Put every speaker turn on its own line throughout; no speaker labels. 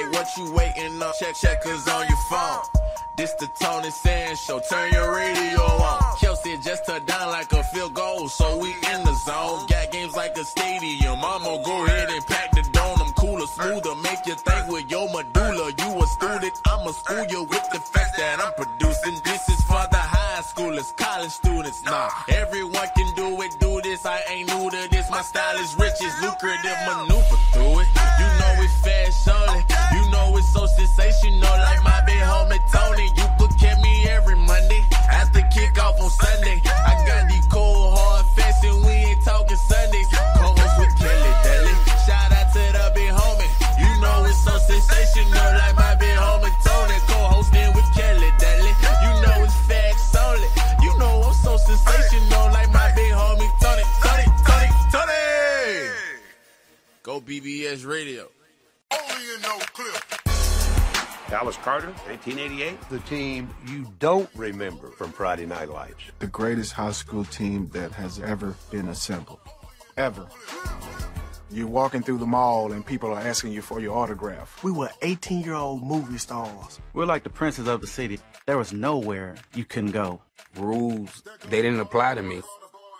what you waiting on? Checkers on your phone. This the Tony Sands Show, turn your radio on. Chelsea just touched down like a field goal, so we in the zone. Got games like a stadium, I'ma go ahead and pack the dome. I'm cooler, smoother, make you think with your medulla. You a student, I'ma school you with the facts that I'm producing. This is for the high schoolers, college students, nah. Everyone can do it, do this, I ain't new to this. My style is rich, it's lucrative, maneuver through it. You know it's fast only, you know it's so sensational, like my big homie Tony. You could catch me every Monday after kickoff on Sunday. I got these cold hard facts and we ain't talking Sundays. Co-host with Kelly Daly. Shout out to the big homie. You know it's so sensational, like my big homie Tony. Co-hosting with Kelly Daly. You know it's facts only. You know I'm so sensational, like my big homie Tony. Tony. Go BBS Radio.
Only in no clip.
Dallas Carter, 1988.
The team you don't remember from Friday Night Lights.
The greatest high school team that has ever been assembled. Ever. You're walking through the mall and people are asking you for your autograph.
We were 18-year-old movie stars.
We're like the princes of the city. There was nowhere you couldn't go.
Rules, they didn't apply to me.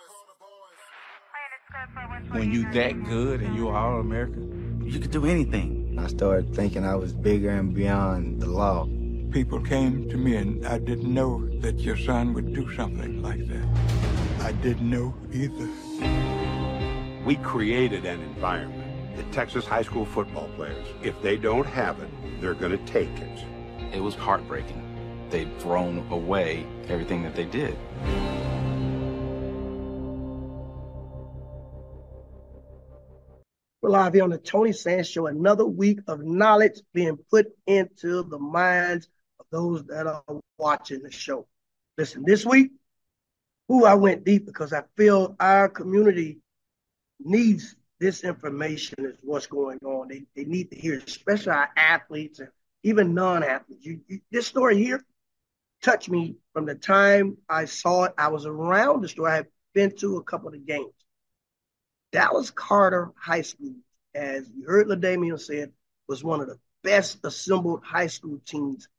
When you that good and you are All-American,
you could do anything.
I started thinking I was bigger and beyond the law.
People came to me and I didn't know that your son would do something like that. I didn't know either.
We created an environment. The Texas high school football players, if they don't have it, they're going to take it.
It was heartbreaking. They'd thrown away everything that they did.
We're live here on the Tony Sands Show, another week of knowledge being put into the minds of those that are watching the show. Listen, this week, I went deep because I feel our community needs this information as what's going on. They need to hear it, especially our athletes and even non-athletes. This story here touched me from the time I saw it. I was around the store. I had been to a couple of the games. Dallas Carter High School, as you heard LaDamian said, was one of the best assembled high school teams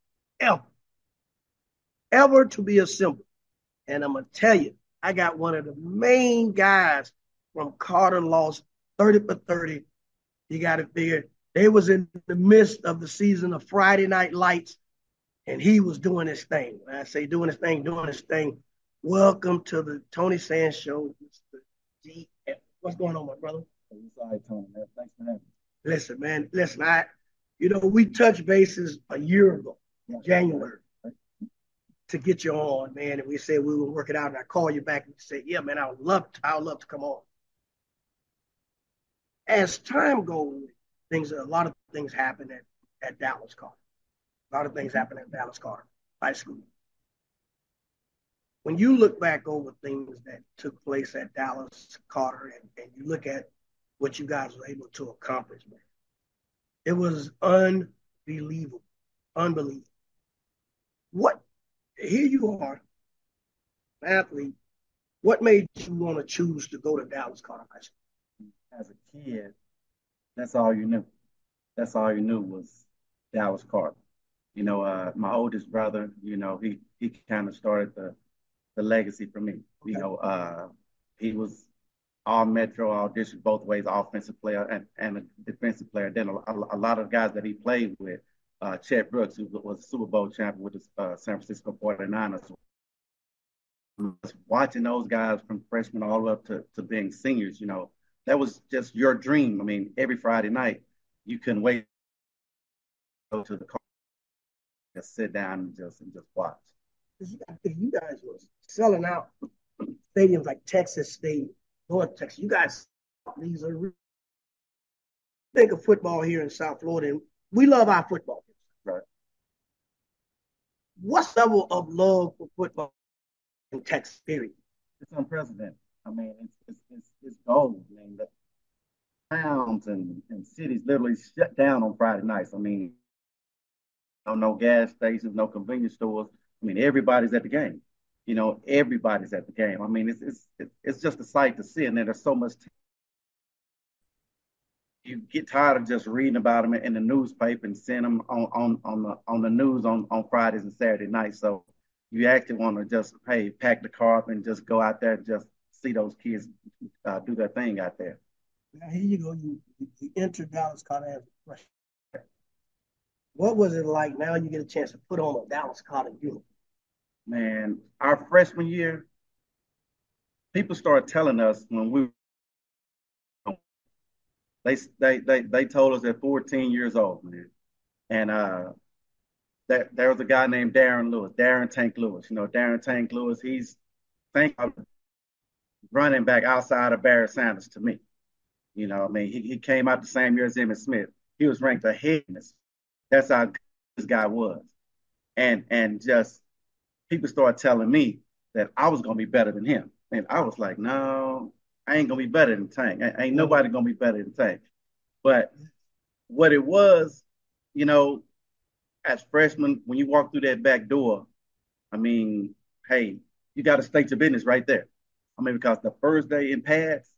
ever to be assembled. And I'm going to tell you, I got one of the main guys from Carter lost 30 for 30. You got to figure they was in the midst of the season of Friday Night Lights, and he was doing his thing. When I say doing his thing, welcome to the Tony Sands Show, Mr. GF. What's going on, my brother?
Sorry, Tony, man. Thanks for having me.
Listen, man. We touched bases a year ago, in January, to get you on, man. And we said we would work it out. And I called you back and you said, yeah, man, I would love to come on. As time goes, a lot of things happen at Dallas Carter. A lot of things happen at Dallas Carter High School. When you look back over things that took place at Dallas Carter and you look at what you guys were able to accomplish, man, it was unbelievable. Here you are, an athlete. What made you want to choose to go to Dallas Carter High School?
As a kid, that's all you knew. That's all you knew was Dallas Carter. My oldest brother, he kind of started the legacy for me. Okay. He was all Metro, all district, both ways, offensive player and a defensive player. Then a lot of guys that he played with, Chet Brooks, who was a Super Bowl champion with the San Francisco 49ers. Watching those guys from freshmen all the way up to being seniors, that was just your dream. I mean, every Friday night, you couldn't wait to go to the car, just sit down and just watch.
If you guys were selling out stadiums like Texas State, North Texas, you guys, these are think of football here in South Florida, and we love our football.
Right.
What level of love for football in Texas, period?
It's unprecedented. I mean, it's gold. I mean, the towns and cities literally shut down on Friday nights. I mean, no gas stations, no convenience stores. I mean, everybody's at the game. Everybody's at the game. I mean, it's just a sight to see, and there's so much. you get tired of just reading about them in the newspaper and seeing them on the news on Fridays and Saturday nights. So you actually want to just, hey, pack the car up and just go out there and just see those kids do their thing out there.
Now here you go. You entered Dallas Carter as a freshman. What was it like? Now you get a chance to put on a Dallas Carter uniform.
Man, our freshman year, people started telling us when we they told us at 14 years old, man. And there was a guy named Darren Tank Lewis. You know, Darren Tank Lewis, he's running back outside of Barry Sanders to me. You know, I mean, he came out the same year as Emmitt Smith. He was ranked ahead. That's how good this guy was. And just people started telling me that I was going to be better than him. And I was like, no, I ain't going to be better than Tank. Ain't nobody going to be better than Tank. But what it was, you know, as freshmen, when you walk through that back door, I mean, hey, you got to state your business right there. I mean, because the first day in pads,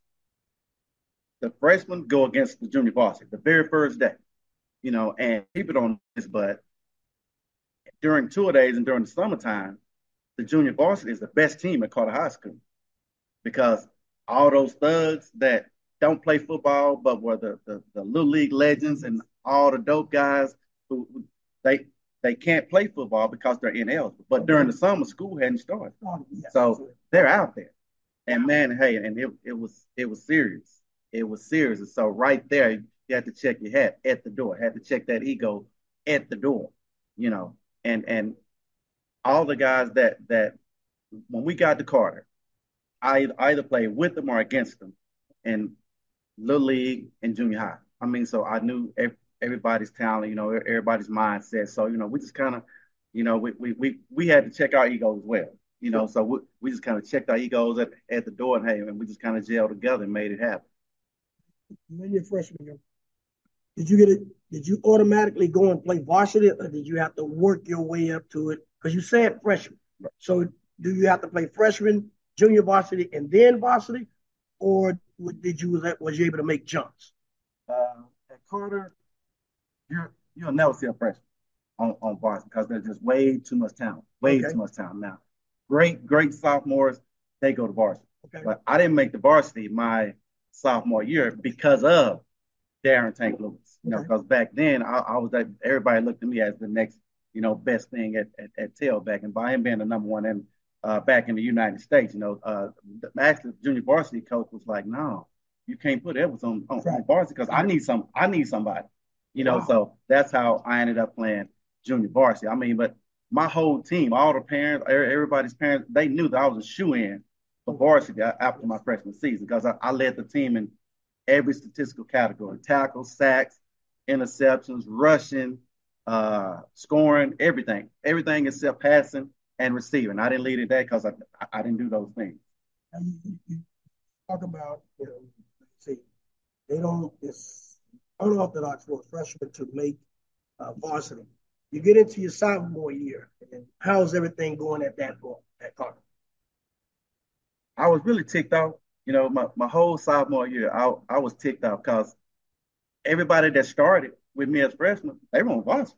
the freshmen go against the junior varsity, the very first day, you know, and people don't know this, but during tour days and during the summertime, the junior varsity is the best team at Carter High School because all those thugs that don't play football but were the little league legends and all the dope guys who they can't play football because they're ineligible. But during the summer, school hadn't started, so they're out there. And man, hey, and it was serious. It was serious. And so right there, you had to check your hat at the door. Had to check that ego at the door, you know. And all the guys that when we got to Carter, I either played with them or against them in Little League and junior high. I mean, so I knew everybody's talent, you know, everybody's mindset. So, you know, we just kind of, you know, we had to check our egos as well. You know, so we just kind of checked our egos at the door, and hey, and we just kind of gelled together and made it happen.
When you're freshman year, did you automatically go and play varsity, or did you have to work your way up to it? Because you said freshman. Right. So do you have to play freshman, junior varsity, and then varsity, or was you able to make jumps?
At Carter, you'll never see a freshman on varsity because there's just way too much talent. Too much talent now. Great sophomores, they go to varsity. Okay. But I didn't make the varsity my sophomore year because of Darren Tank Lewis. You know, because back then I was everybody looked at me as the next, you know, best thing at tailback. And by him being the number one and back in the United States, you know, actually the junior varsity coach was like, no, you can't put Edwards on varsity because I need somebody. You know, so that's how I ended up playing junior varsity. I mean, but my whole team, all the parents, everybody's parents, they knew that I was a shoe-in for varsity after my freshman season because I led the team in every statistical category: tackles, sacks, interceptions, rushing, scoring, everything except passing and receiving. I didn't lead in that because I didn't do those things.
And you talk about, you know, it's unorthodox for a freshman to make varsity. You get into your sophomore year, and how's everything going at that point at Carter?
I was really ticked off. You know, my whole sophomore year, I was ticked off because everybody that started with me as freshmen, they were on varsity.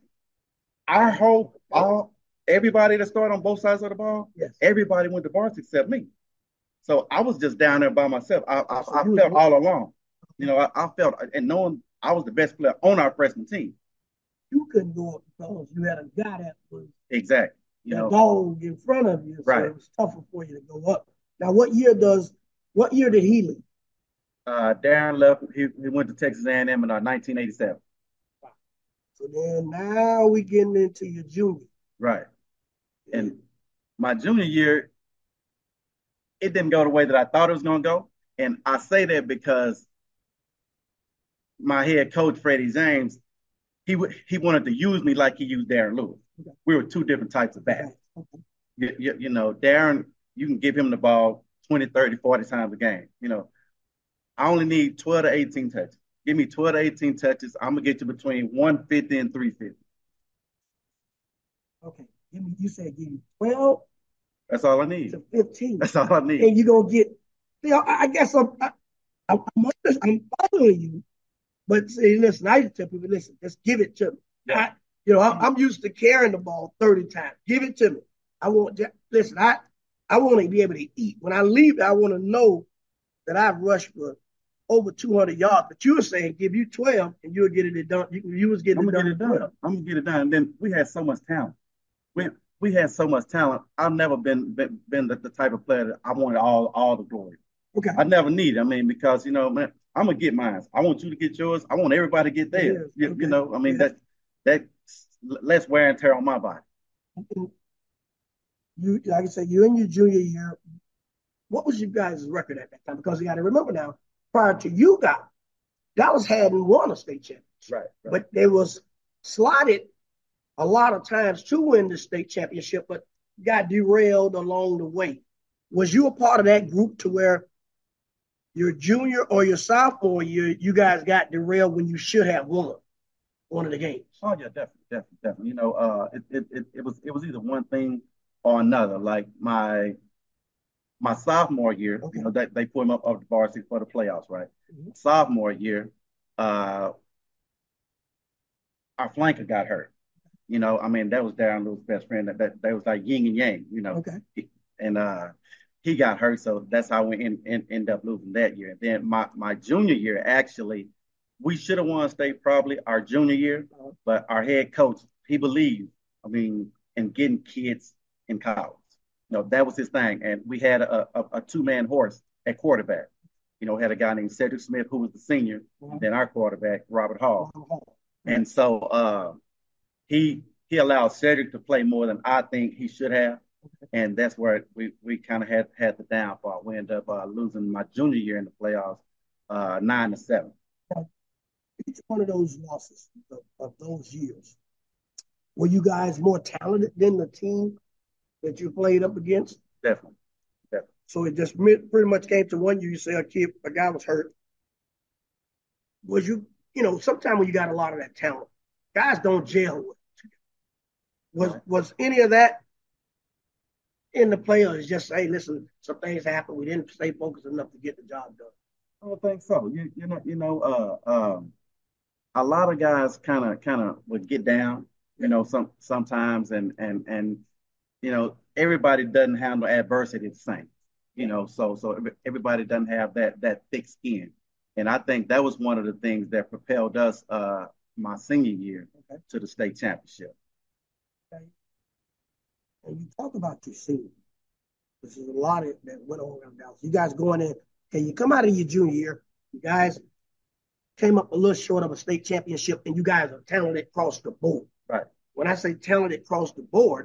Everybody that started on both sides of the ball, everybody went to varsity except me. So I was just down there by myself. I felt all alone. You know, I felt, and knowing I was the best player on our freshman team.
You couldn't go up because you had a guy that was
exactly
dog in front of you, so it was tougher for you to go up. Now, what year did he leave?
Darren left. He went to Texas A&M in 1987.
So then now we getting into your junior.
Right. And my junior year, it didn't go the way that I thought it was going to go. And I say that because my head coach, Freddie James, he wanted to use me like he used Darren Lewis. Okay. We were two different types of backs. Okay. You know, Darren, you can give him the ball 20, 30, 40 times a game. You know, I only need 12 to 18 touches. Give me 12 to 18 touches. I'm going to get you between 150 and 350.
Okay. You said give you 12?
That's all I need.
To 15.
That's all I need.
And you're going to get, I guess I'm following you. But see, listen, I used to tell people, listen, just give it to me.
Yeah.
I'm used to carrying the ball 30 times. Give it to me. I want listen, I want to be able to eat. When I leave, I want to know that I've rushed for over 200 yards. But you were saying give you 12 and you'll get it done. You was getting it done.
I'm gonna get it done. And then we had so much talent. We had so much talent. I've never been the type of player that I wanted all the glory.
Okay.
I never need it. I mean, because man, I'm gonna get mine. I want you to get yours. I want everybody to get theirs.
Yeah, okay.
I mean that's less wear and tear on my body.
You, like I said, you're in your junior year. What was you guys' record at that time? Because you got to remember now, prior to you Dallas hadn't won a state championship.
Right.
But they was slotted a lot of times to win the state championship, but got derailed along the way. Was you a part of that group to where your junior or your sophomore year, you guys got derailed when you should have won one of the games?
Oh yeah, definitely. It was either one thing or another. Like my sophomore year, okay. They put him up the varsity for the playoffs, right? Mm-hmm. Sophomore year, our flanker got hurt. I mean, that was Darren Lewis's best friend. That was like yin and yang,
Okay.
And he got hurt, so that's how we end up losing that year. And then my junior year, actually, we should have won state probably our junior year, but our head coach, he believed, in getting kids in college. That was his thing. And we had a two-man horse at quarterback. We had a guy named Cedric Smith, who was the senior, and then our quarterback, Robert Hall. And so he allowed Cedric to play more than I think he should have. And that's where we kind of had the downfall. We ended up losing my junior year in the playoffs, 9-7.
Each one of those losses of those years, were you guys more talented than the team that you played up against?
Definitely.
So it just pretty much came to one year. You say a guy was hurt. Was sometimes when you got a lot of that talent, guys don't gel with it. Was any of that in the players? Just say, listen, some things happened. We didn't stay focused enough to get the job done.
I don't think so. A lot of guys kind of would get down, sometimes, and everybody doesn't handle adversity the same, so everybody doesn't have that thick skin, and I think that was one of the things that propelled us my senior year to the state championship.
Okay. And you talk about your senior. This is a lot that went on around Dallas. You guys going in, and you come out of your junior year, you guys came up a little short of a state championship, and you guys are talented across the board.
Right.
When I say talented across the board,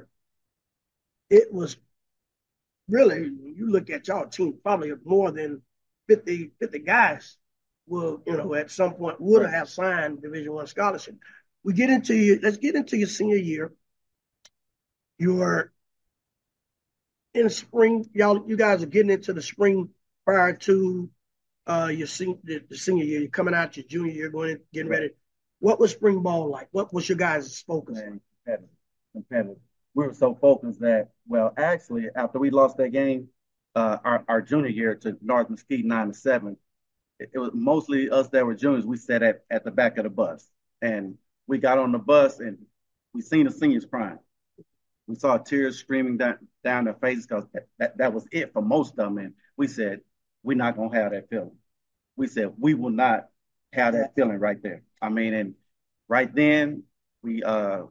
it was really, when you look at y'all team, probably more than 50 guys will, at some point would have signed Division I scholarship. Let's get into your senior year. You're in spring, you guys are getting into the spring prior to the senior year. You're coming out your junior year, getting ready. What was spring ball like? What was your guys' focus?
Competitive. We were so focused that, actually, after we lost that game, our junior year to North Mesquite 9-7, it was mostly us that were juniors. We sat at the back of the bus, and we got on the bus, and we seen the seniors crying. We saw tears streaming down their faces because that was it for most of them. And we said, we're not going to have that feeling. We said, we will not have that feeling right there. And right then, we all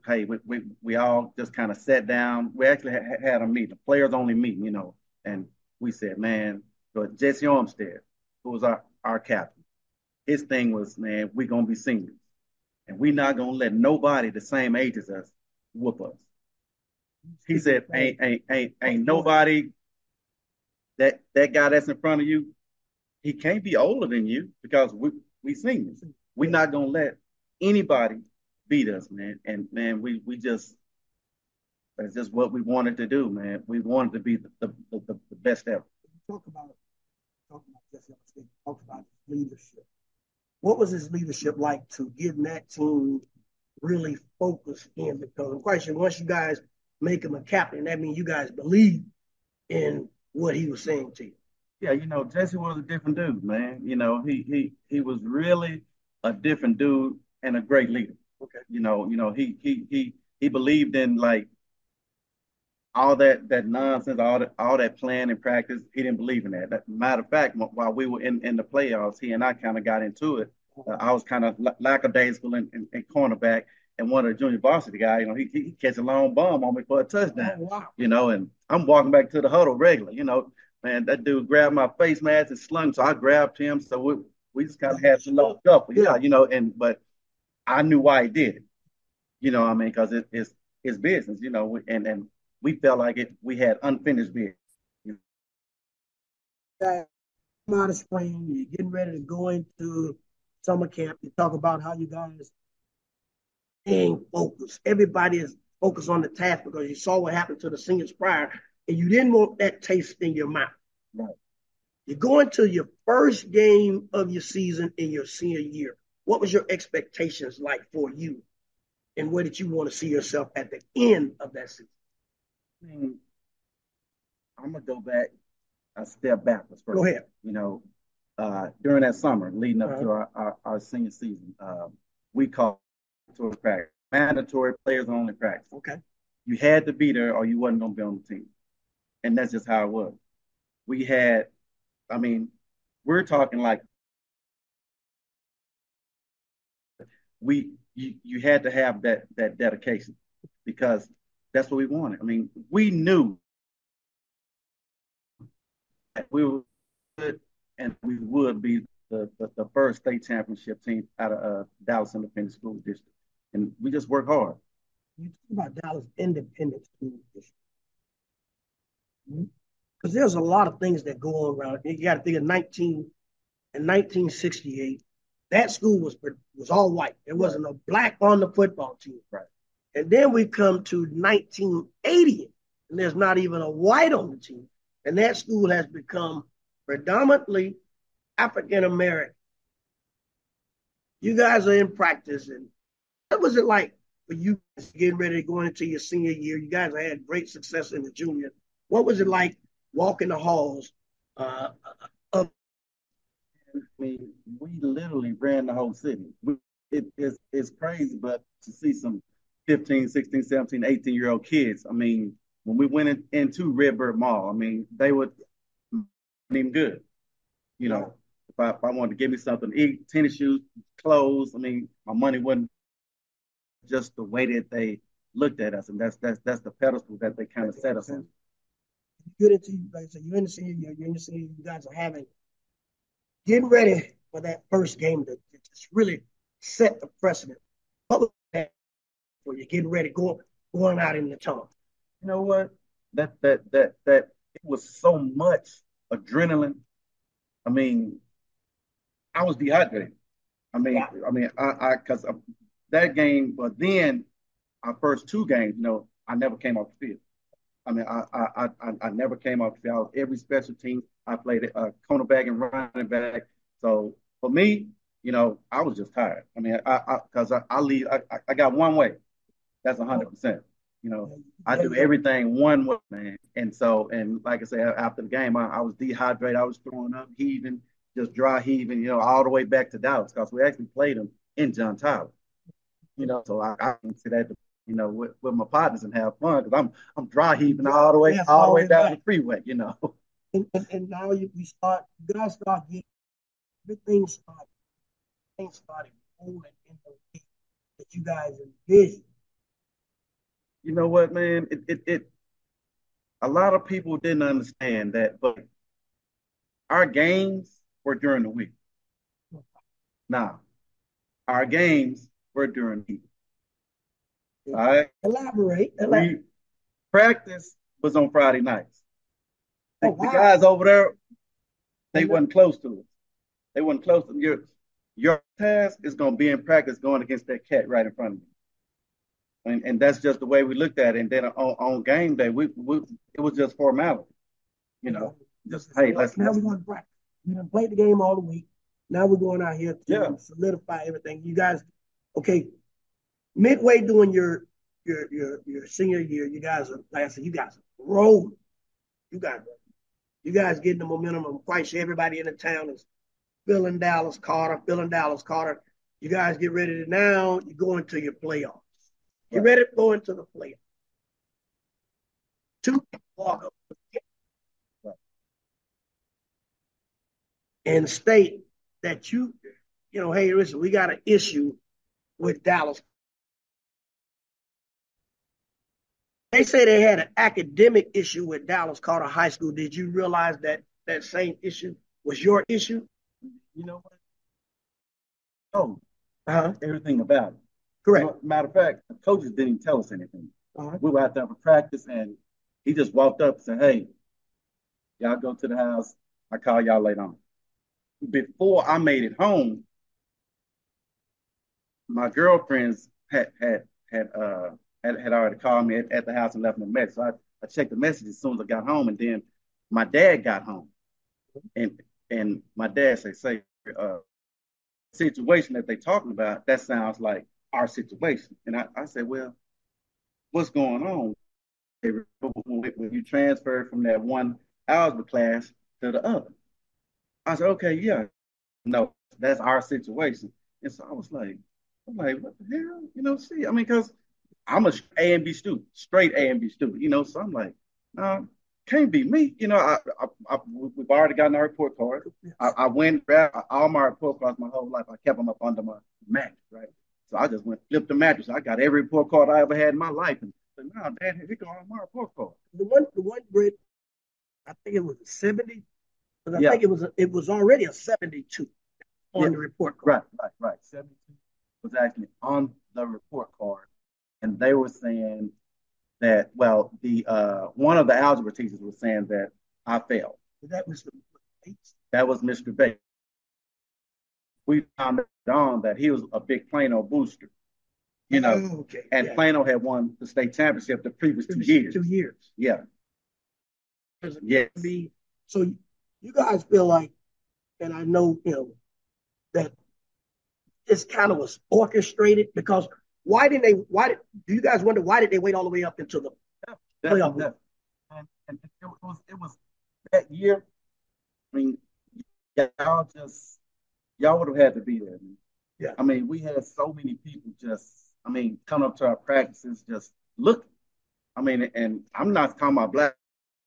just kind of sat down. We actually had a meeting, a players only meeting, and we said, man, but Jesse Armstead, who was our captain, his thing was, man, we're going to be seniors, and we're not going to let nobody the same age as us whoop us. He said, ain't nobody that guy that's in front of you, he can't be older than you because we seniors. We're not going to let anybody beat us, man. And man, that's just what we wanted to do, man. We wanted to be the best ever.
Talk about Jesse Armstead. Talk about his leadership. What was his leadership like to get that team really focused in? Because I'm quite sure once you guys make him a captain, that means you guys believe in what he was saying to you.
Yeah, Jesse was a different dude, man. He was really a different dude and a great leader.
Okay.
He believed in like all that nonsense, all that plan and practice. He didn't believe in that. Matter of fact, while we were in the playoffs, he and I kind of got into it. I was kind of lackadaisical in cornerback, and one of the junior varsity guys, he catch a long bomb on me for a touchdown.
Oh, wow.
And I'm walking back to the huddle regular. Man, that dude grabbed my face mask and slung, so I grabbed him. So we just kind of had some little scuffle, but I knew why he did it. Because it's business, and we felt like we had unfinished business.
Come out of spring, you're getting ready to go into summer camp. You talk about how you guys staying focused. Everybody is focused on the task because you saw what happened to the seniors prior, and you didn't want that taste in your mouth.
Right.
You're going to your first game of your season in your senior year. What was your expectations like for you? And where did you want to see yourself at the end of that season?
I'm going to go back a step backwards first.
Go ahead.
During that summer leading up to our senior season, we called mandatory players only practice.
Okay.
You had to be there or you wasn't going to be on the team. And that's just how it was. We had, we're talking like you had to have that dedication because that's what we wanted. We knew that we were good and we would be the first state championship team out of Dallas Independent School District. And we just work hard.
You talk about Dallas Independent School District. Because there's a lot of things that go on around. You got to think of 1968, that school was all white. There wasn't a black on the football team.
Right.
And then we come to 1980, and there's not even a white on the team. And that school has become predominantly African American. You guys are in practice, and what was it like for you getting ready to go into your senior year? You guys had great success in the junior. What was it like walking the halls
we literally ran the whole city. It's crazy, but to see some 15, 16, 17, 18-year-old kids, when we went into Redbird Mall, they would even good. If I wanted to give me something to eat, tennis shoes, clothes, my money wasn't just the way that they looked at us, and that's the pedestal that they kind of set us on.
You're in the senior year, you guys are getting ready for that first game to just really set the precedent. What was that for you getting ready, going out in the tunnel?
You know what? That it was so much adrenaline. I was dehydrated. Because that game, but then our first two games, I never came off the field. I never came off the field. I was every special team. I played cornerback and running back. So for me, I was just tired. Because I leave. I got one way. That's 100%. I do everything one way, man. And like I said, after the game, I was dehydrated. I was throwing up, heaving, just dry heaving, all the way back to Dallas because we actually played them in John Tyler. So I can sit at with my partners and have fun because I'm dry heaving all the way down the freeway.
And now you guys start getting everything started rolling in the way that you guys envision.
You know what, man? It a lot of people didn't understand that, but our games were during the week. Now, our games were during the week. All right.
Elaborate.
Practice was on Friday nights.
Oh, wow.
The guys over there, they wasn't close to us. They wasn't close to your task is going to be in practice going against that cat right in front of you. And that's just the way we looked at it. And then on game day, it was just formality. Just hey, let's
now we're going to practice. We done played the game all the week. Now we're going out here to solidify everything. You guys, okay. Midway during your senior year, you guys are rolling. You guys getting the momentum. I'm quite sure everybody in the town is feeling Dallas Carter. You guys get ready to now, you go into your playoffs. Get ready to go into the playoffs. Two walk up and state that hey, listen, we got an issue with Dallas. They say they had an academic issue with Dallas Carter High School. Did you realize that that same issue was your issue?
You know what? Everything about it.
Correct.
Matter of fact, the coaches didn't even tell us anything. We were out there for practice, and he just walked up and said, "Hey, y'all go to the house. I call y'all later on." Before I made it home, my girlfriends had already called me at the house and left me a message. So I checked the message as soon as I got home, and then my dad got home, and my dad said, situation that they talking about, that sounds like our situation. And I said, well, what's going on? When you transfer from that one algebra class to the other. I said, okay, yeah, no, that's our situation. And so I was like, what the hell? Because I'm a A and B student, straight A and B student, so I'm like, no, can't be me. We've already gotten our report card. I went, grabbed all my report cards my whole life. I kept them up under my mattress, right? So I just went, flipped the mattress. I got every report card I ever had in my life. And said, no, Dad, here go all my report cards.
The one grade, I think it was a 70. Because I think it was already a 72 on the report card.
Right. 72 was actually on the report card. And they were saying that, the one of the algebra teachers was saying that I failed.
Was that Mr. Bates?
That was Mr. Bates. We found out that he was a big Plano booster, and Plano had won the state championship the previous 2 years.
2 years.
Yeah. Yes.
So you guys feel like, and I know, that this kind of was orchestrated, because do you guys wonder why did they wait all the way up until the playoff?
And it was that year. I mean, y'all would have had to be there.
Yeah.
I mean, we had so many people come up to our practices, just look. I mean, and I'm not talking about black.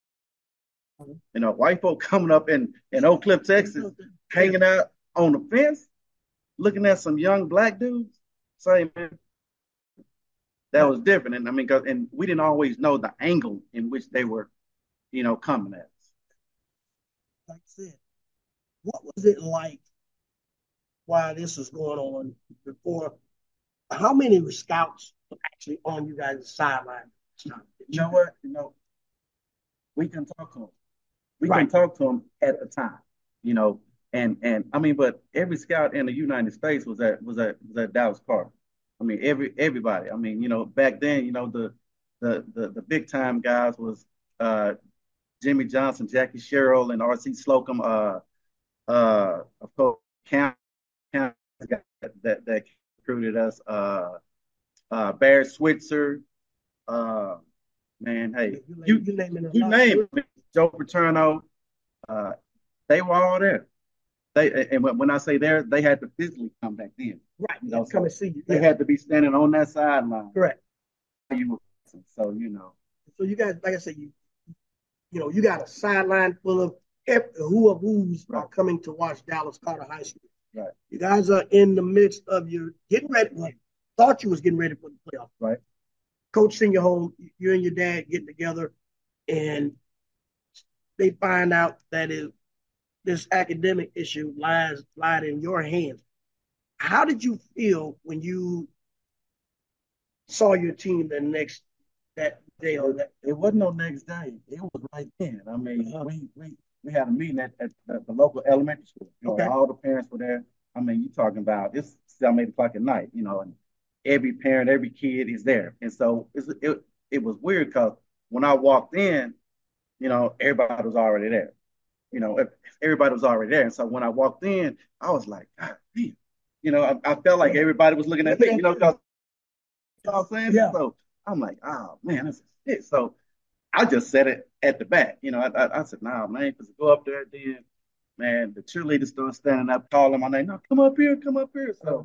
White folk coming up in Oak Cliff, Texas, hanging out on the fence, looking at some young black dudes. Say, man, that was different. And and we didn't always know the angle in which they were, coming at us.
Like I said, what was it like while this was going on before? How many scouts were actually on you guys' sideline?
You know what? We can talk to them. We can talk to them at a time, and but every scout in the United States was at Dallas Carter. I mean, everybody. I mean, back then, the big time guys was Jimmy Johnson, Jackie Sherrill, and R.C. Slocum. Of course, Cam that recruited us. Barry Switzer. Man, hey, you name it. Joe Paterno. They were all there. When I say there, they had to physically come back then.
Right. Come and see you.
They had to be standing on that sideline.
Correct.
So
So you guys, like I said, you got a sideline full of who's are coming to watch Dallas Carter High School.
Right.
You guys are in the midst of your getting ready. Well, thought you was getting ready for the playoffs.
Right. Coach
send you home. You and your dad getting together, and they find out that this academic issue lied in your hands. How did you feel when you saw your team that day or that?
It wasn't no next day. It was right then. I mean, we had a meeting at the local elementary school.
Okay.
All the parents were there. I mean, you're talking about it's 7, 8 o'clock at night, and every parent, every kid is there. And so it was weird because when I walked in, everybody was already there. Everybody was already there. And so when I walked in, I was like, God damn. I felt like everybody was looking at me, because, you know what I'm saying?
Yeah.
So I'm like, oh, man, this is it. So I just said it at the back. I said, nah, man, because go up there, then, man, the cheerleaders started standing up, calling my name. No, come up here. So,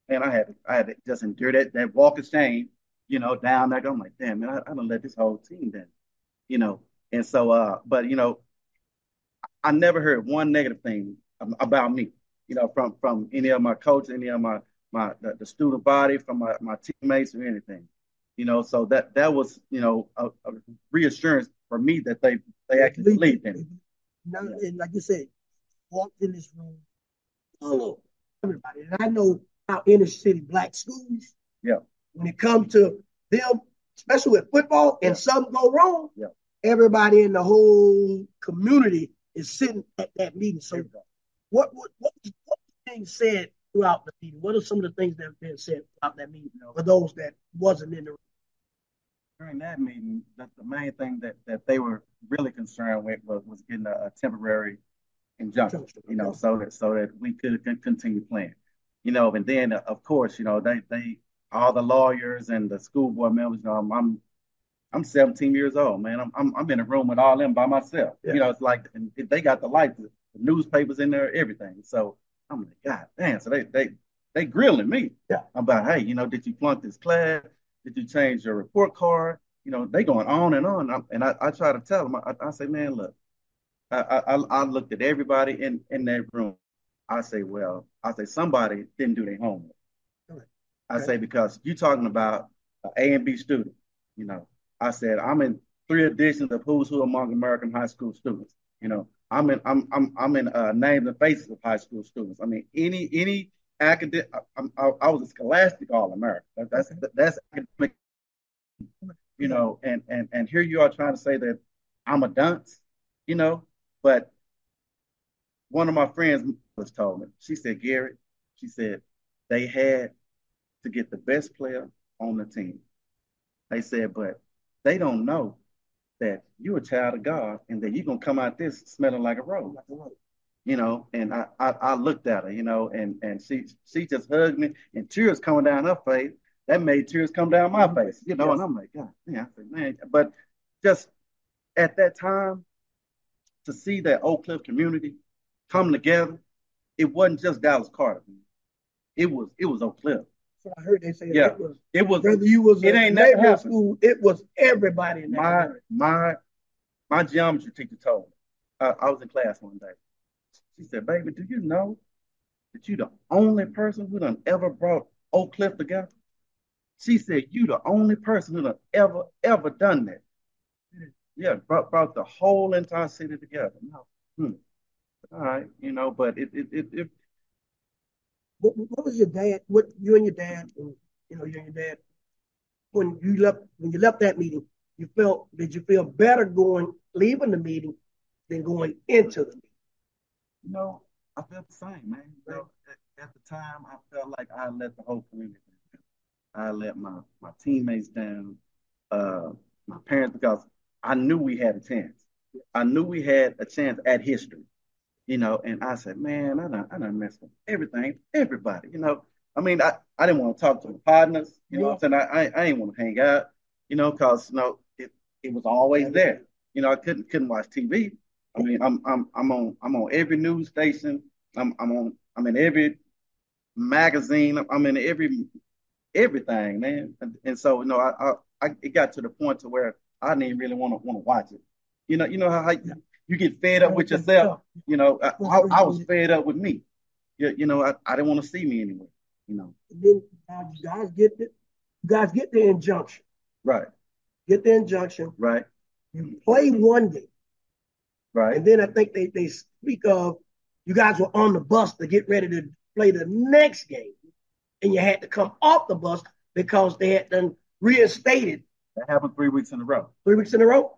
man, I had to just endure that walk of shame, down there. I'm like, damn, man, I done let this whole team down, you know. And so, but I never heard one negative thing about me, from any of my coaches, any of the student body, from my teammates or anything, So that was, a reassurance for me that they actually believed in it.
Now, and like you said, walked in this room, full everybody, and I know how inner city black schools,
yeah,
when it comes to them, especially with football, and something go wrong,
yeah,
everybody in the whole community is sitting at that meeting. So, what things said throughout the meeting? What are some of the things that have been said throughout that meeting for those that wasn't in the room?
During that meeting, the main thing that they were really concerned with was getting a temporary injunction, so that we could continue playing, and then of course, they all the lawyers and the school board members, I'm 17 years old, man. I'm in a room with all them by myself. Yeah. It's like they got the lights, the newspapers in there, everything. So I'm like, God damn. So they grilling me about, hey, did you flunk this class? Did you change your report card? They going on and on. And I try to tell them, I say, man, look, I looked at everybody in that room. I say, somebody didn't do their homework. Okay. I say, because you're talking about an A and B student, I said, I'm in 3 editions of Who's Who Among American High School Students. I'm in names and faces of high school students. I mean, any academic. I was a Scholastic All-American. That's academic. And here you are trying to say that I'm a dunce, But one of my friends was told me. She said, Gary, she said they had to get the best player on the team. They said, but they don't know that you're a child of God and that you're going to come out this smelling like a rose, and I looked at her, and she just hugged me and tears coming down her face. That made tears come down my face, and I'm like, God, yeah, I said, man, but just at that time to see that Oak Cliff community come together, it wasn't just Dallas Carter. It was Oak Cliff.
So I heard they say
it was
whether you was
it ain't never happened.
School, it was everybody in that
my geometry teacher told me. I was in class one day. She said, baby, do you know that you the only person who done ever brought Oak Cliff together? She said, you the only person who done ever done that. Yeah, brought the whole entire city together. No. All right, but it
What was your dad? What you and your dad, and you and your dad, when you left that meeting, did you feel better leaving the meeting than going into the meeting?
I felt the same, man. At the time, I felt like I let the whole community down. I let my teammates down, my parents, because I knew we had a chance. I knew we had a chance at history. And I said, man, I done messed up everything, everybody, I mean, I didn't want to talk to the partners, what I'm saying? I didn't want to hang out, because, it was always there. I couldn't watch TV. I mean, I'm on every news station. I'm in every magazine. I'm in everything, man. And so, it got to the point to where I didn't even really want to watch it. You know how you get fed up with yourself. I was fed up with me. I didn't want to see me anymore.
And then you guys get the injunction.
Right.
Get the injunction.
Right.
You play one game.
Right.
And then I think they speak of you guys were on the bus to get ready to play the next game. And you had to come off the bus because they had done reinstated.
That happened 3 weeks in a row.
3 weeks in a row?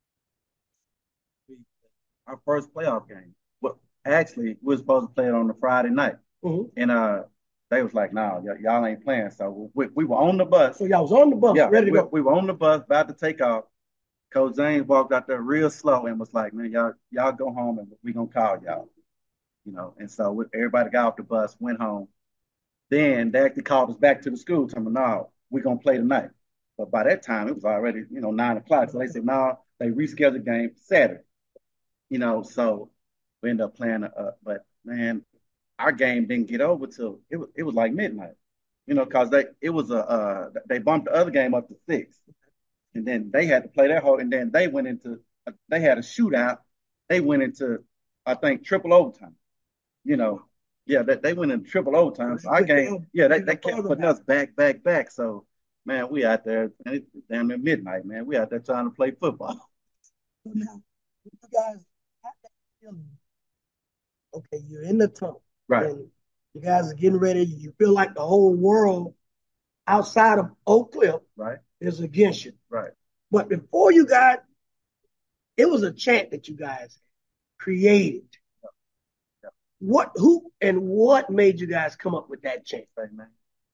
Our first playoff game. Well, actually, we were supposed to play it on the Friday night.
Mm-hmm.
And they was like, no, y'all ain't playing. So we were on the bus.
So y'all was on the bus, ready to go.
We were on the bus, about to take off. Coach James walked out there real slow and was like, man, y'all go home and we going to call y'all. And so everybody got off the bus, went home. Then they actually called us back to the school, telling me, no, we're going to play tonight. But by that time, it was already, 9 o'clock. So they said, no, they rescheduled the game Saturday. So we ended up playing. But man, our game didn't get over till it was like midnight. You know, because they bumped the other game up to 6, and then they had to play their whole, and then they had a shootout. They went into, I think, triple overtime. You know, yeah, they went into triple overtime. So our game, yeah, they kept putting us back. So, man, we out there, and it's damn near midnight, man. We out there trying to play football.
Now, you guys have that feeling. Okay, you're in the tunnel.
Right.
And you guys are getting ready. You feel like the whole world outside of Oak Cliff is against you.
Right.
But before you got, it was a chant that you guys created.
Yeah.
What made you guys come up with that chant?
Hey, man.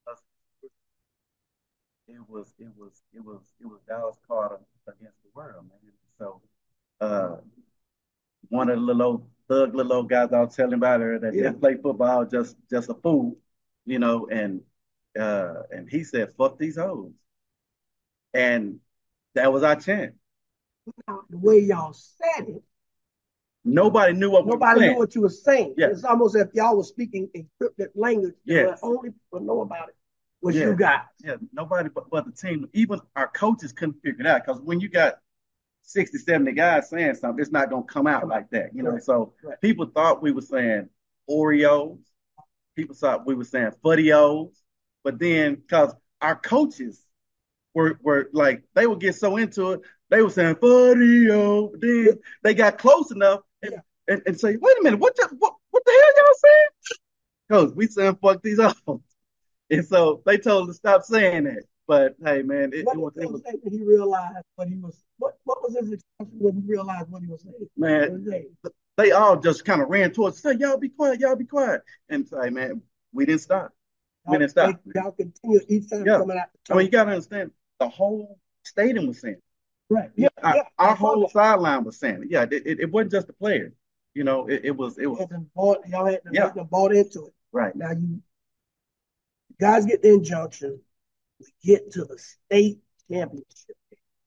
It was Dallas Carter against the world, man. So one of the little old guys I was telling about her that didn't play football, just a fool, you know, and he said, "Fuck these hoes," and that was our chant.
The way y'all said it,
nobody knew what
nobody knew what you were saying.
Yeah.
It's almost as if y'all were speaking encrypted language.
Yes.
Only people know about it was you guys.
Yeah, nobody but the team. Even our coaches couldn't figure it out, because when you got 60, 70 guys saying something, it's not going to come out like that, you know. So people thought we were saying Oreos. People thought we were saying Fuddy-O's. But then, because our coaches were like, they would get so into it, they were saying Fuddy-O. Then they got close enough and say, wait a minute, what the hell y'all saying? Coach, we saying fuck these O's. And so they told us to stop saying that. But hey, man, it was
when he realized what he was. What was his expression when he realized what he was saying?
Man, they all just kind of ran towards us, say, y'all be quiet. And say, man, we didn't stop.
Y'all continue each time coming out.
I mean, you got to understand, the whole stadium was saying it.
Right.
Our whole sideline was saying it. Yeah, it wasn't just the players. You know, it was.
Y'all had to bought into it.
Right.
Now you guys get the injunction. We get to the state championship.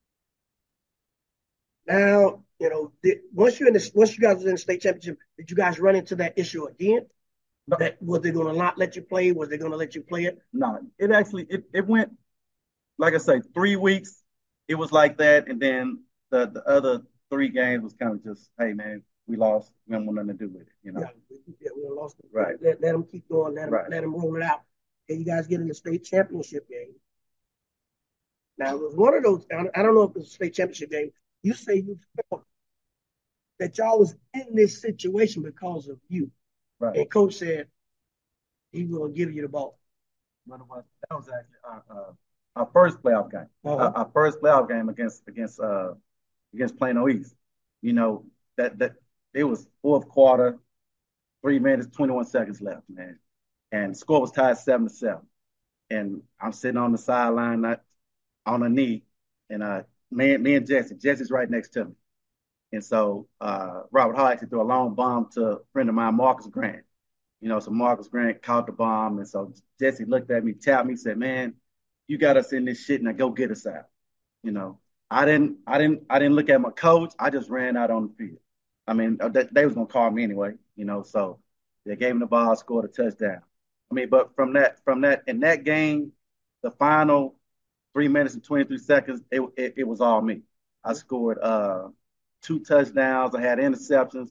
Now, you know, once you guys was in the state championship, did you guys run into that issue again?
No.
That was they going to not let you play? Was they going to let you play it?
No, it actually it went, like I say, 3 weeks. It was like that, and then the other 3 games was kind of just, hey man, we lost. We don't want nothing to do with it, you know.
Yeah, we lost it.
Right.
Let them keep going. Let them roll it out. And you guys get in the state championship game. Now, it was one of those, I don't know if it was a state championship game. You say you felt that y'all was in this situation because of you.
Right.
And coach said he was going to give you the ball.
That was actually our first playoff game. Our first playoff game against Plano East. You know, that it was fourth quarter, 3 minutes, 21 seconds left, man. And the score was tied 7-7. And I'm sitting on the sideline, on a knee, and me and Jesse's right next to me. And so Robert Hall actually threw a long bomb to a friend of mine, Marcus Grant. You know, so Marcus Grant caught the bomb, and so Jesse looked at me, tapped me, said, "Man, you got us in this shit, now go get us out." You know, I didn't look at my coach. I just ran out on the field. I mean, they was gonna call me anyway. You know, so they gave him the ball, scored a touchdown. I mean, but from that in that game, the final 3 minutes and 23 seconds, it was all me. I scored 2 touchdowns. I had interceptions.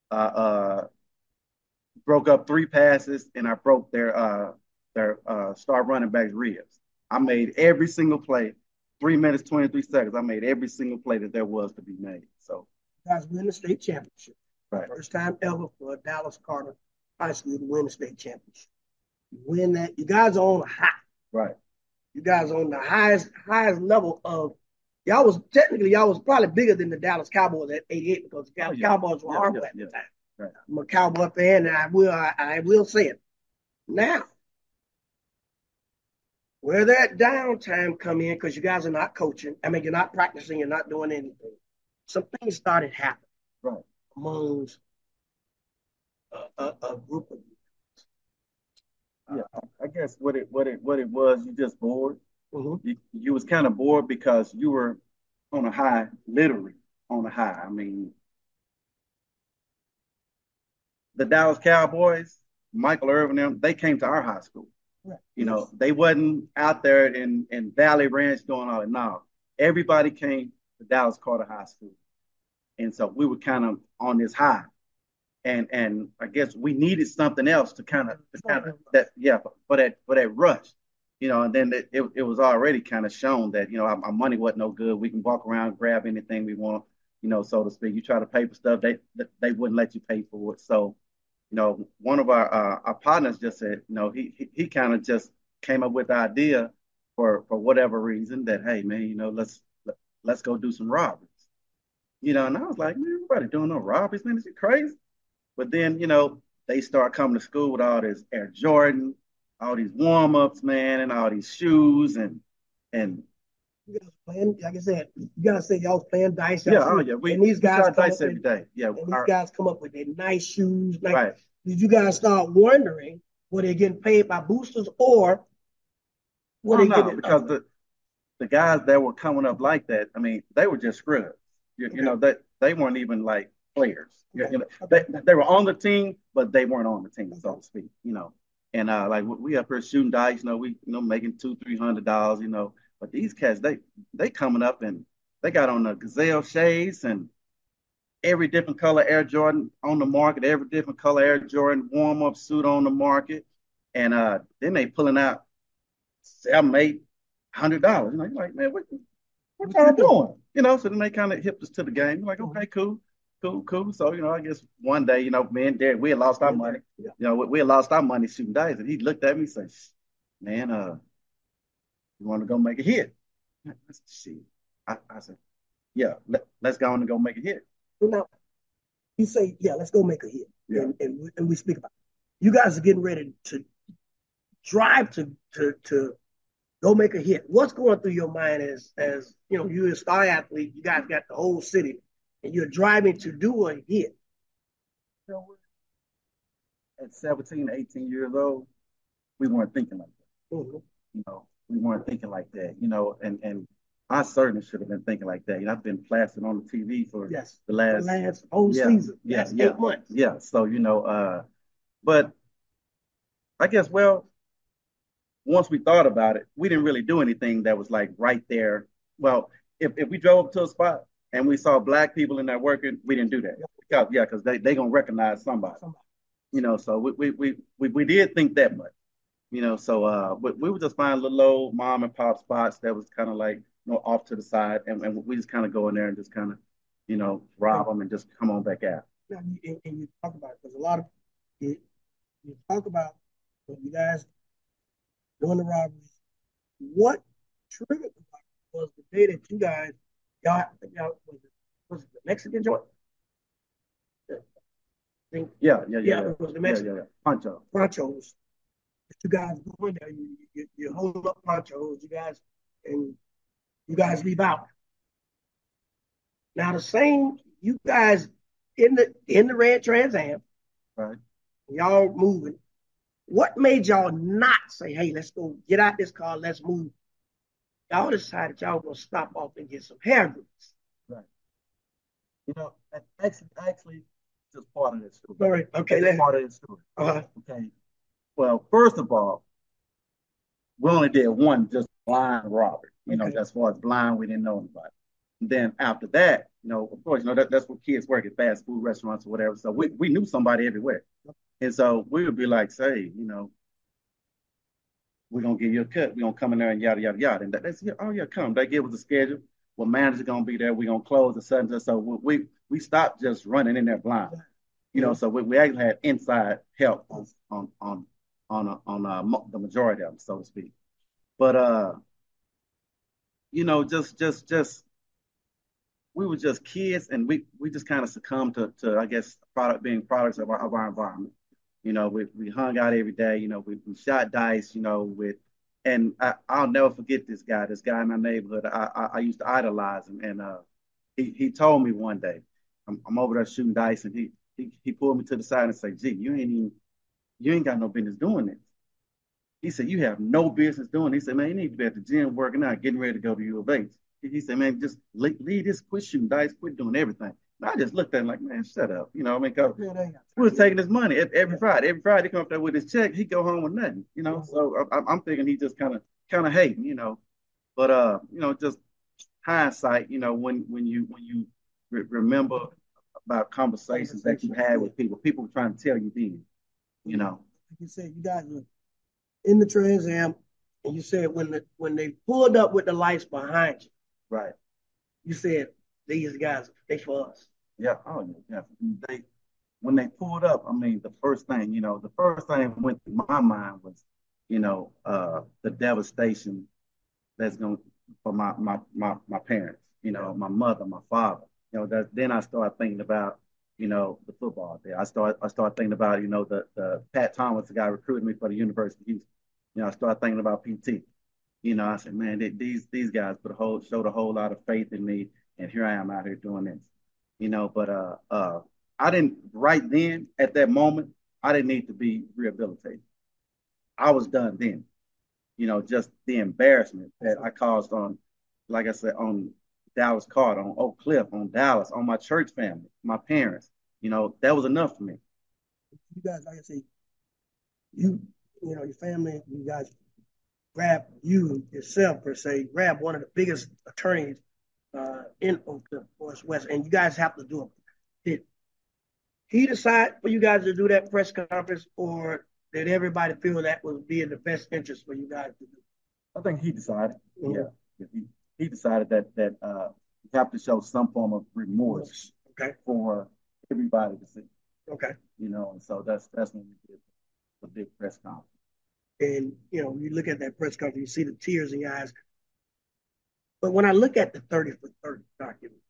Broke up 3 passes, and I broke their star running back's ribs. I made every single play. 3 minutes, 23 seconds. I made every single play that there was to be made. So,
you guys win the state championship.
Right.
First time ever for Dallas Carter High School to win the state championship. You win that. You guys are on a high.
Right.
You guys are on the highest level of. Y'all was probably bigger than the Dallas Cowboys at 88 because the Dallas Cowboys were horrible at the time.
Right.
I'm a Cowboy fan, and I will say it. Now, where that downtime come in, because you guys are not coaching, I mean, you're not practicing, you're not doing anything. Some things started happening amongst a group of you.
Yeah, I guess what it was, you just bored.
Mm-hmm.
You was kind of bored because you were on a high, literally on a high. I mean, the Dallas Cowboys, Michael Irvin, they came to our high school. You know, they wasn't out there in Valley Ranch doing all that. No, everybody came to Dallas Carter High School, and so we were kind of on this high, and I guess we needed something else to kind of that for that rush, you know. And then it was already kind of shown that, you know, our money wasn't no good. We can walk around, grab anything we want, you know, so to speak. You try to pay for stuff, they wouldn't let you pay for it. So, you know, one of our partners just said, you know, he kind of just came up with the idea for whatever reason that, hey man, you know, let's go do some robberies. You know, and I was like, man, nobody doing no robberies, man. Is it crazy? But then, you know, they start coming to school with all this Air Jordan, all these warm-ups, man, and all these shoes and
you guys playing, like I said, you guys say y'all playing dice.
Yeah, oh yeah.
And these guys come
dice every day. Yeah.
And these guys come up with their nice shoes. Like,
right.
Did you guys start wondering, were they getting paid by boosters or were they getting
because the guys that were coming up like that, I mean, they were just scrubs. You know, they weren't even like players. Okay. You know, they were on the team, but they weren't on the team, so to speak. You know, and like we up here shooting dice. You know, we making $200-300. You know, but these cats, they coming up and they got on the Gazelle shades and every different color Air Jordan on the market, every different color Air Jordan warm up suit on the market, and then they pulling out $700-800. You know, you're like, man, what y'all doing? You know, so then they kind of hipped us to the game. We're like, okay, cool. So, you know, I guess one day, you know, me and Derek, we had lost our money. You know, we had lost our money shooting dice, and he looked at me and said, man, you want to go make a hit? I said, shit. I said, yeah, let's go on and go make a hit.
So now, you say, yeah, let's go make a hit.
Yeah.
And we speak about it. You guys are getting ready to drive to go make a hit. What's going through your mind as you know, you're a star athlete, you guys got the whole city, and you're driving to do a hit?
You know, at 17, 18 years old, we weren't thinking like that.
Mm-hmm.
You know, we weren't thinking like that, you know, and I certainly should have been thinking like that. You know, I've been plastered on the TV for the last
whole season.
Yeah,
8 months.
Yeah. So, you know, but I guess, well, once we thought about it, we didn't really do anything that was like right there. Well, if we drove up to a spot and we saw black people in there working, we didn't do that. Because they gonna recognize somebody. You know, so we did think that much. You know, so we would just find little old mom and pop spots that was kind of like, you know, off to the side, and we just kind of go in there and just kind of, you know, rob them and just come on back out.
Now, and you talk about it, because a lot of you talk about when you guys doing the robberies. What triggered the robbery was the day that you guys got was it the Mexican joint?
Yeah.
It was the Mexican.
Yeah.
Ponchos. You guys go in there, you hold up ponchos, you guys leave out. Now the same, you guys in the red Trans Am,
right?
Y'all moving. What made y'all not say, hey, let's go get out this car, let's move? Y'all decided y'all gonna stop off and get some hair grease.
Right. You know, actually, just part of this story.
All right. Okay.
That's part of this story.
Uh-huh.
Okay. Well, first of all, we only did one just blind robbery. You know, as far as blind, we didn't know anybody. And then after that, you know, of course, you know, that's what kids work at fast food restaurants or whatever. So we knew somebody everywhere. And so we would be like, say, you know, we're going to give you a cut. We're going to come in there and yada, yada, yada. And that's, oh, yeah, come. They give us a schedule. Well, manager's going to be there. We're going to close and such. So we stopped just running in there blind. You know, so we actually had inside help on the majority of them, so to speak. But, you know, just we were just kids, and we just kind of succumbed to I guess being products of our environment. You know, we hung out every day. You know, we shot dice. You know, and I'll never forget this guy in my neighborhood. I used to idolize him, and he told me one day, I'm over there shooting dice, and he pulled me to the side and said, "Gee, you ain't got no business doing this." He said, "You have no business doing it." He said, "Man, you need to be at the gym working out, getting ready to go to U of H." He said, "Man, just leave this, quit shooting dice, quit doing everything. I just looked at him like, man, shut up. You know, I mean, cause we was taking his money every Friday. Every Friday, he come up there with his check. He go home with nothing. You know, so I'm thinking he just kind of hating. You know, but just hindsight. You know, when you remember about conversations that you had with people were trying to tell you then. You know,
like you said, you guys were in the Trans Am, and you said when they pulled up with the lights behind you,
right?
You said these guys, they for us.
Yeah. Oh, yeah. When they pulled up, I mean, the first thing that went through my mind was, the devastation that's going for my parents, my mother, my father. Then I started thinking about, the football there. I started thinking about, the Pat Thomas, the guy recruited me for the University of Houston. I started thinking about PT. I said, man, these guys showed a whole lot of faith in me, and here I am out here doing this. But I didn't right then at that moment. I didn't need to be rehabilitated. I was done then. Just the embarrassment that I caused on, like I said, on Dallas Carter, on Oak Cliff, on Dallas, on my church family, my parents. That was enough for me.
You guys, like I say, your family, you guys grab you yourself per se, grab one of the biggest attorneys in Oak Cliff Forest West, and you guys have to do it. Did he decide for you guys to do that press conference, or did everybody feel that was be in the best interest for you guys to do?
I think he decided. Mm-hmm. Yeah, he decided that you have to show some form of remorse, okay, for everybody to see.
Okay,
and so that's when we did the big press conference.
And you look at that press conference, you see the tears in your eyes. But when I look at the 30 for 30 document,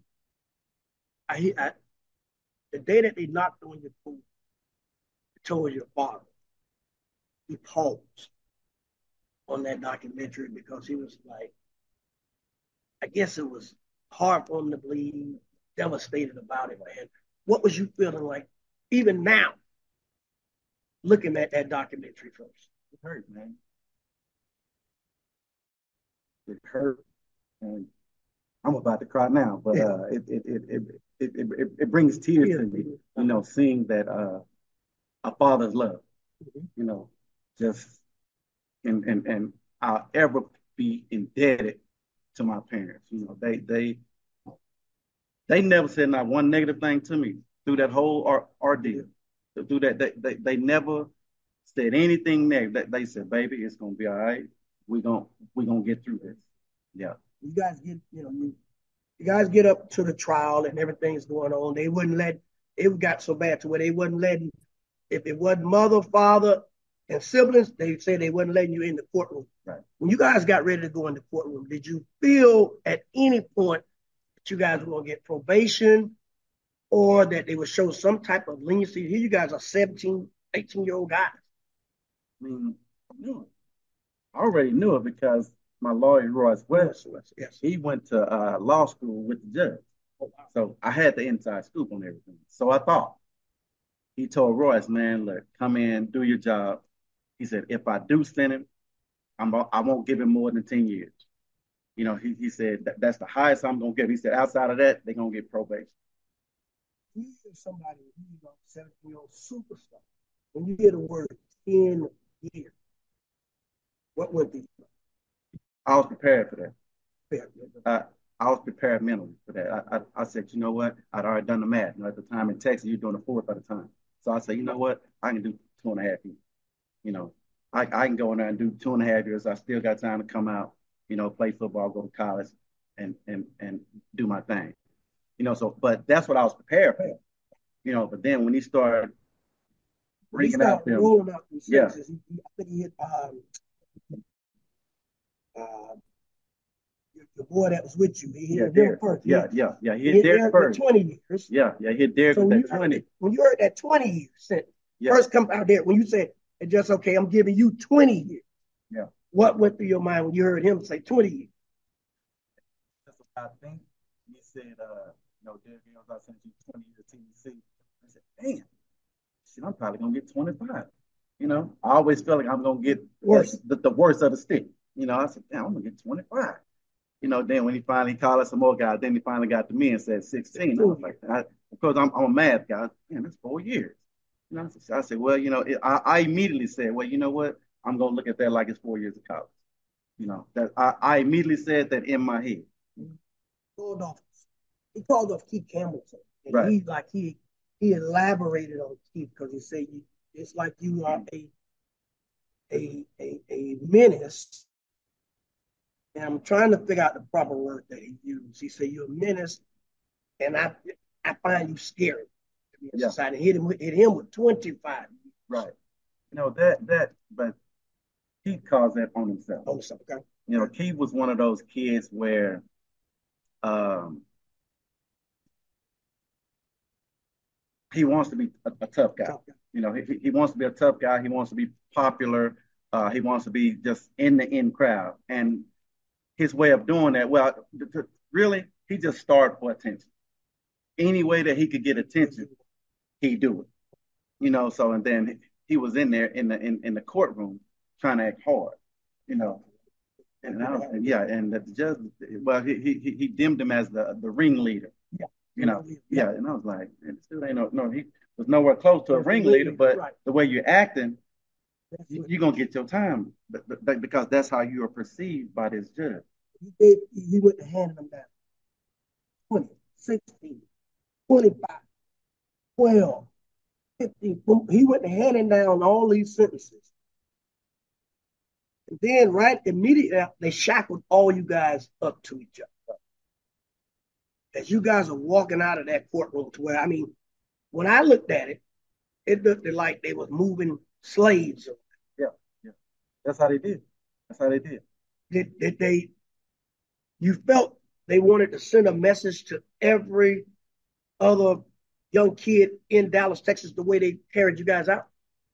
I the day that they knocked on your door, told your father, he paused on that documentary because he was like, I guess it was hard for him to believe, devastated about it, man. What was you feeling like, even now, looking at that documentary first?
It hurt, man. It hurt, and I'm about to cry now. But yeah. It brings tears to me, seeing that a father's love, just and I'll ever be indebted to my parents. They never said not one negative thing to me through that whole ordeal. Through that, they never said anything negative. They said, "Baby, it's gonna be all right. We're gonna get through this." Yeah.
You guys get, you guys get up to the trial and everything's going on. They wouldn't let it got so bad to where they wouldn't letting, if it wasn't mother, father, and siblings, they said they wasn't letting you in the courtroom.
Right.
When you guys got ready to go in the courtroom, did you feel at any point that you guys were gonna get probation, or that they would show some type of leniency? Here you guys are 17, 18-year-old guys.
I mean, I already knew it because my lawyer, Royce West, yes. He went to law school with the judge. Oh, wow. So I had the inside scoop on everything. So I thought. He told Royce, man, look, come in, do your job. He said, if I do send him, I won't give him more than 10 years. He said, that's the highest I'm going to give. He said, outside of that, they're going to get probation.
You hear somebody, 17-year-old superstar, when you hear the word 10 years, what went through you?
I was prepared for that. I was prepared mentally for that. I said, you know what? I'd already done the math. At the time in Texas, you're doing a fourth at a time. So I said, you know what? I can do 2.5 years. I can go in there and do 2.5 years. I still got time to come out, play football, go to college, and do my thing. But that's what I was prepared for. But then when he started bringing out them,
rolling out them sentences, I think he hit the boy that was with you. He hit Derek first.
Yeah. He hit Derek first.
20 years.
Yeah. He hit Derek
so
with that 20.
When you heard that 20 years sentence, first come out there, when you said, it's just okay, I'm giving you 20 years.
Yeah.
What went through your mind when you heard him say 20 years?
That's what I think. He said, Derek Jones, I sent you 20 years TBC. I said, damn, shit, I'm probably going to get 25. I always felt like I'm going to get the worst of the stick. I said, damn, I'm going to get 25. You know, then when he finally called us some more guys, then he finally got to me and said 16. I was like, of course, I'm a math guy. Man, that's 4 years. You know, so I said, well, you know, I immediately said, well, you know what? I'm gonna look at that like it's 4 years of college. You know, that I immediately said that in my head.
He called off Keith Campbell, and
right.
he elaborated on Keith because he said it's like you are a menace. And I'm trying to figure out the proper word that he used. He said you're a menace, and I find you scary to be in society. Hit him with 25.
Right. You know that, but Keith calls that on himself.
Okay.
You know, Keith was one of those kids where, he wants to be a tough guy. You know, he wants to be a tough guy. He wants to be popular. He wants to be just in the in crowd. And his way of doing that, well, really, he just starved for attention. Any way that he could get attention, he'd do it. You know, so and then he was in there in the courtroom trying to act hard. You know, and the judge, well, he deemed him as the ringleader. You know, and I was like, man, this dude ain't he was nowhere close to a ringleader, but the way you're acting, you're gonna get your time, but because that's how you are perceived by this judge.
He went to hand them down 20, 16, 25, 12, 15. He went to handing down all these sentences. And then right immediately they shackled all you guys up to each other. As you guys are walking out of that courtroom to where, I mean, when I looked at it, it looked like they was moving slaves.
Yeah. That's how they did.
Did they, you felt they wanted to send a message to every other young kid in Dallas, Texas, the way they carried you guys out?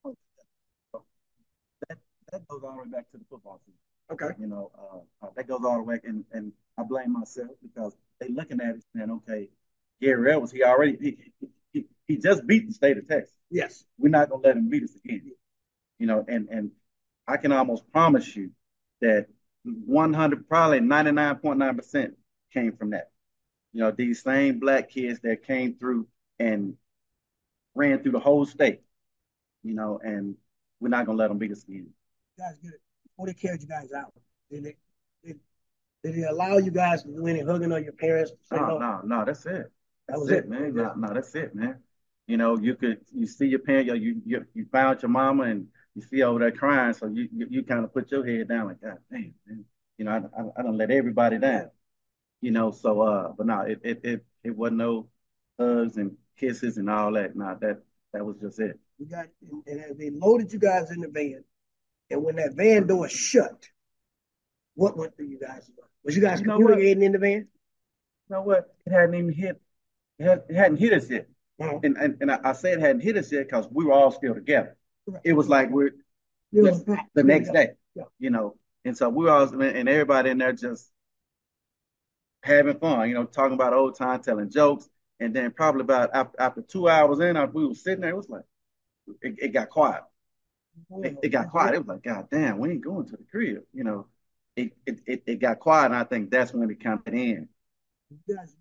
That goes all the way back to the football season.
Okay.
You know, that goes all the way, and I blame myself because they looking at it saying, okay, Gary Edwards, he just beat the state of Texas.
Yes.
We're not gonna let him beat us again. You know, and I can almost promise you that 100, probably 99.9% came from that. You know, these same black kids that came through and ran through the whole state. You know, and we're not gonna let them beat us again.
You guys get it. Before they carried you guys out, did they allow you guys to do any hugging on your parents?
No, that's it. That's it, man. No, that's it, man. You know, you see your parent, you found your mama and you see over there crying, so you kind of put your head down like, God damn, man. You know, I don't let everybody down. You know, so but no, it wasn't no hugs and kisses and all that. No, that was just it.
You got, and they loaded you guys in the van, and when that van door shut, what went through you guys? Was you guys communicating in the van?
You know what? It hadn't even hit. It hadn't hit us yet. And I say it hadn't hit us yet because we were all still together. Right. It was like we're the next day, you know. And so we were all, and everybody in there just having fun, you know, talking about old time, telling jokes. And then probably about after 2 hours in, we were sitting there. It was like it got quiet. It got quiet. It was like, God damn, we ain't going to the crib, you know. It got quiet, and I think that's when it came in.
You guys,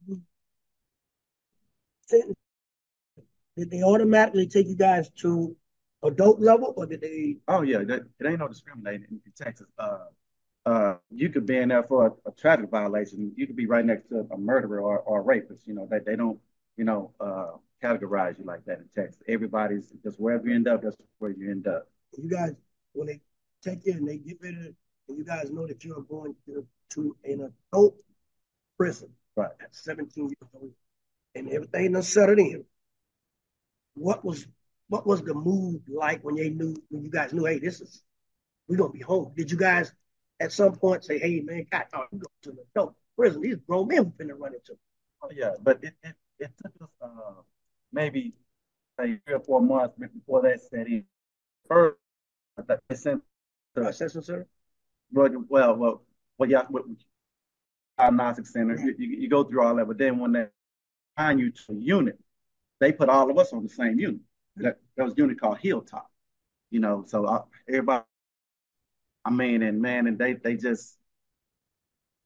did they automatically take you guys to adult level, or did they?
Oh yeah, it ain't no discriminating in Texas. You could be in there for a traffic violation. You could be right next to a murderer or a rapist. You know, they don't, you know, categorize you like that in Texas. Everybody's just wherever you end up, that's where you end up.
You guys, when they take you and they get rid of it, and you guys know that you're going to an adult prison,
right,
at 17 years old, and everything done settled in. What was the move like when you guys knew, hey, we're gonna be home? Did you guys at some point say, hey man, God, we go to an adult prison? These grown men we're finna run into.
Oh yeah, but it took us maybe 3 or 4 months before that set in. First, they sent
assessment center.
Well, yeah, diagnostic center. You go through all that, but then when they find you to a unit, they put all of us on the same unit. That was a unit called Hilltop. You know, so everybody. I mean, and they just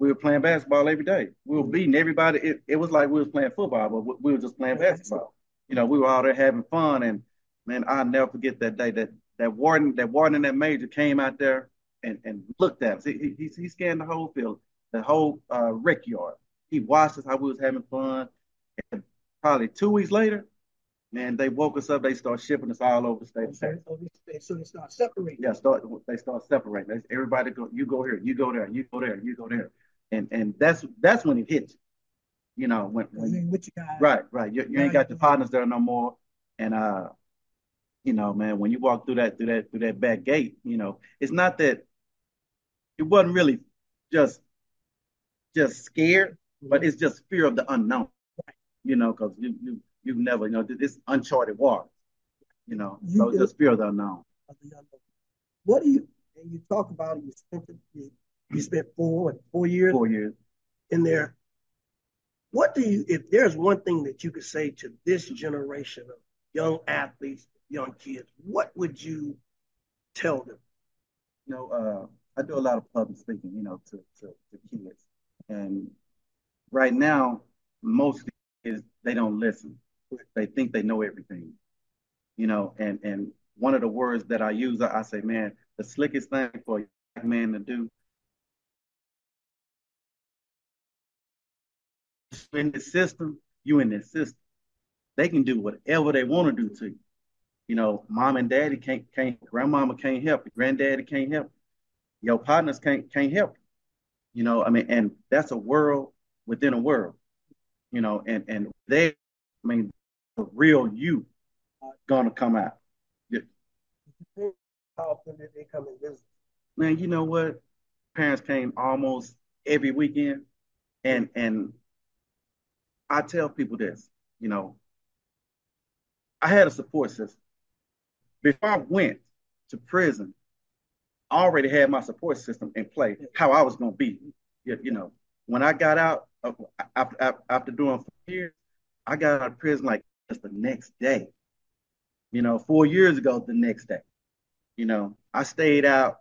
we were playing basketball every day. We were beating everybody. It was like we was playing football, but we were just playing basketball. You know, we were out there having fun, and man, I'll never forget that day that warden and that major came out there and looked at us. He scanned the whole field, the whole rec yard. He watched us how we was having fun. And probably 2 weeks later, man, they woke us up. They start shipping us all over the state of Texas.
So they start separating.
Yeah, they start separating. Everybody go, you go here, you go there, you go there, you go there, and that's when it hits. You know, when
with you guys.
Right. You ain't got your partners there no more, and you know, man, when you walk through that back gate, you know, it's not that it wasn't really just scared, but it's just fear of the unknown. Right. You know, because you've never, you know, this uncharted water. You know, so it's just fear of the unknown.
What do you? And you talk about you spent 4 years.
4 years
in there. What do you? If there's one thing that you could say to this generation of young athletes, young kids, what would you tell them?
You know, I do a lot of public speaking, you know, to kids, and right now, most kids they don't listen. They think they know everything, you know, and one of the words that I use, I say, man, the slickest thing for a young man to do in the system, you in this system. They can do whatever they want to do to you. You know, mom and daddy can't grandmama can't help you, granddaddy can't help you. Your partners can't help you. You know, I mean, and that's a world within a world. You know, and they, I mean, the real you gonna come out.
How often did they come and visit?
Man, you know what? Parents came almost every weekend, and I tell people this, you know, I had a support system. Before I went to prison, I already had my support system in place, how I was going to be. You know, when I got out, after doing 4 years, I got out of prison like just the next day. You know, 4 years ago, the next day. You know, I stayed out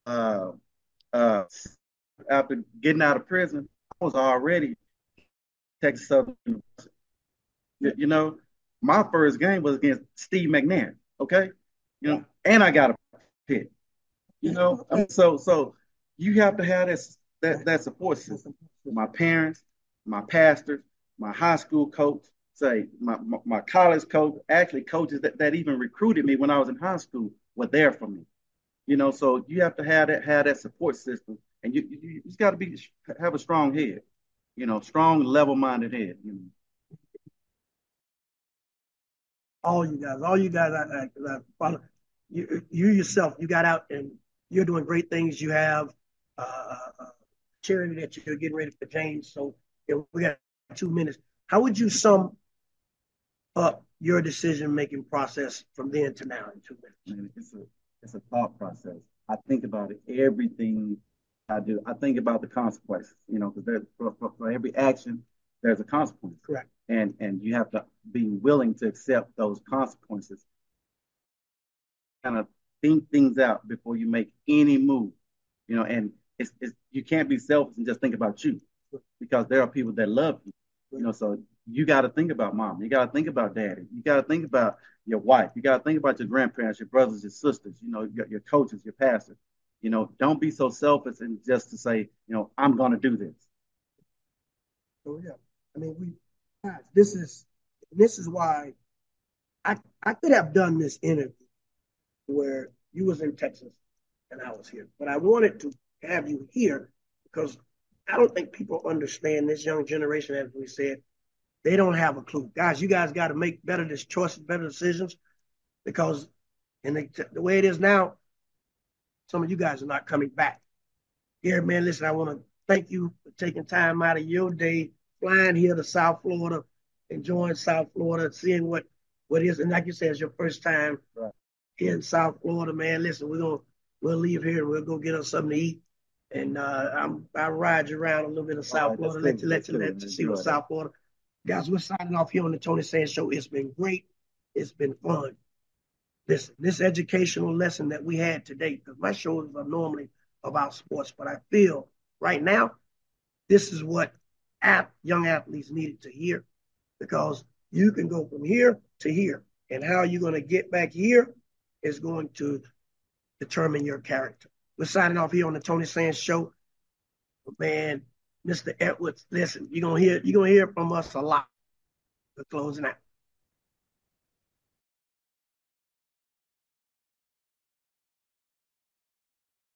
after getting out of prison. I was already Texas Southern University. You know, my first game was against Steve McNair. Okay, you know, and I got a pick. You know, so you have to have that support system. My parents, my pastors, my high school coach, my college coach, actually coaches that even recruited me when I was in high school were there for me. You know, so you have to have that support system, and you just got to have a strong head. You know, strong, level-minded head. You know.
All you guys, I follow. You yourself, you got out and you're doing great things. You have charity that you're getting ready for James. So we got 2 minutes. How would you sum up your decision-making process from then to now in 2 minutes?
Man, it's a thought process. I think about it, everything I do. I think about the consequences, you know, because for every action, there's a consequence.
Correct.
And you have to be willing to accept those consequences. Kind of think things out before you make any move, you know, and it's you can't be selfish and just think about you, because there are people that love you, you know, so you got to think about mom. You got to think about daddy. You got to think about your wife. You got to think about your grandparents, your brothers, your sisters, you know, your coaches, your pastors. You know, don't be so selfish and just to say, you know, I'm going to do this.
So, yeah, I mean, this is why I could have done this interview where you was in Texas and I was here, but I wanted to have you here because I don't think people understand this young generation, as we said. They don't have a clue. Guys, you guys got to make better choices, better decisions, because in the way it is now, some of you guys are not coming back. Here, man, listen, I want to thank you for taking time out of your day, flying here to South Florida, enjoying South Florida, seeing what it is. And like you said, it's your first time here in South Florida, man. Listen, we'll leave here and we'll go get us something to eat. And I'll ride you around a little bit of South Florida, let you see what South Florida. Guys, we're signing off here on the Tony Sands Show. It's been great. It's been fun. This educational lesson that we had today, because my shows are normally about sports, but I feel right now this is what young athletes needed to hear, because you can go from here to here, and how you're going to get back here is going to determine your character. We're signing off here on the Tony Sands Show. Man, Mr. Edwards, listen, you're gonna hear from us a lot. We're closing out.